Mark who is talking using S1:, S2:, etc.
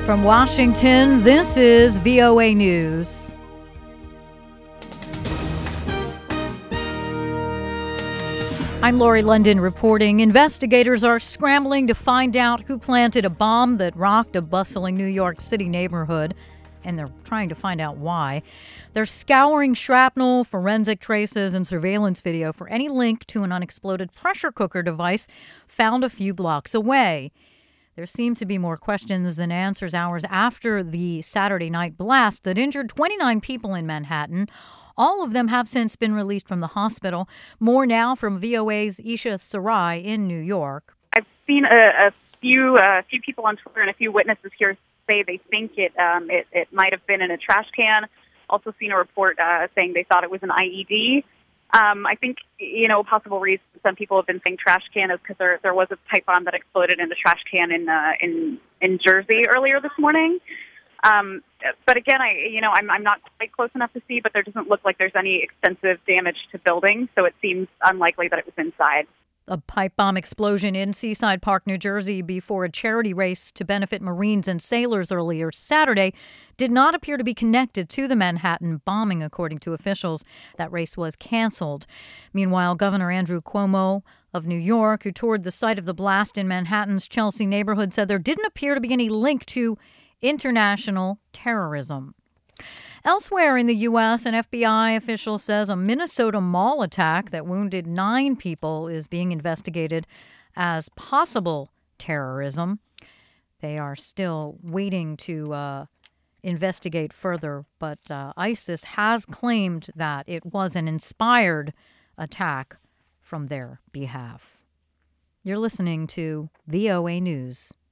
S1: From Washington, this is VOA News. I'm Lori London reporting. Investigators are scrambling to find out who planted a bomb that rocked a bustling New York City neighborhood, and they're trying to find out why. They're scouring shrapnel, forensic traces, and surveillance video for any link to an unexploded pressure cooker device found a few blocks away. There seem to be more questions than answers hours after the Saturday night blast that injured 29 people in Manhattan. All of them have since been released from the hospital. More now from VOA's Isha Sarai in New York.
S2: I've seen a few people on Twitter and a few witnesses here say they think it might have been in a trash can. Also seen a report saying they thought it was an IED. I think, a possible reason some people have been saying trash can is because there was a pipe bomb that exploded in the trash can in Jersey earlier this morning. But again, I'm not quite close enough to see, but there doesn't look like there's any extensive damage to buildings, so it seems unlikely that it was inside.
S1: A pipe bomb explosion in Seaside Park, New Jersey, before a charity race to benefit Marines and sailors earlier Saturday did not appear to be connected to the Manhattan bombing, according to officials. That race was canceled. Meanwhile, Governor Andrew Cuomo of New York, who toured the site of the blast in Manhattan's Chelsea neighborhood, said there didn't appear to be any link to international terrorism. Elsewhere in the U.S., an FBI official says a Minnesota mall attack that wounded 9 people is being investigated as possible terrorism. They are still waiting to investigate further, but ISIS has claimed that it was an inspired attack from their behalf. You're listening to VOA News.